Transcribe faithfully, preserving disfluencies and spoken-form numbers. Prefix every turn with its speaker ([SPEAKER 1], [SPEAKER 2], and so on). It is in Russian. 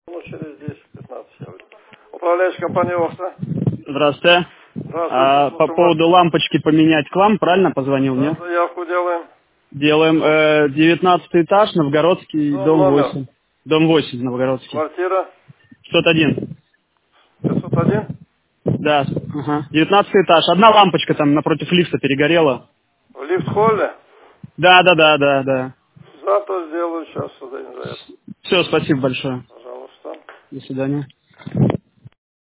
[SPEAKER 1] Ну, через десять-пятнадцать я выйду. Управляющая компания ОХТА.
[SPEAKER 2] Здравствуйте.
[SPEAKER 1] Здравствуйте,
[SPEAKER 2] А, по
[SPEAKER 1] слушаю вас.
[SPEAKER 2] поводу лампочки поменять к вам, правильно позвонил,
[SPEAKER 1] Да,
[SPEAKER 2] нет?
[SPEAKER 1] заявку делаем.
[SPEAKER 2] Делаем. Э, девятнадцатый этаж, Новгородский,
[SPEAKER 1] Ну,
[SPEAKER 2] дом
[SPEAKER 1] номер.
[SPEAKER 2] восемь. Дом восемь, Новгородский.
[SPEAKER 1] Квартира
[SPEAKER 2] пятьсот один.
[SPEAKER 1] пятьсот один.
[SPEAKER 2] Да, ага. девятнадцатый этаж. Одна лампочка там напротив лифта перегорела.
[SPEAKER 1] В лифт-холле.
[SPEAKER 2] Да, да, да, да, да.
[SPEAKER 1] Завтра сделаю, сейчас сюда не за это.
[SPEAKER 2] Все, спасибо большое.
[SPEAKER 1] Пожалуйста.
[SPEAKER 2] До свидания.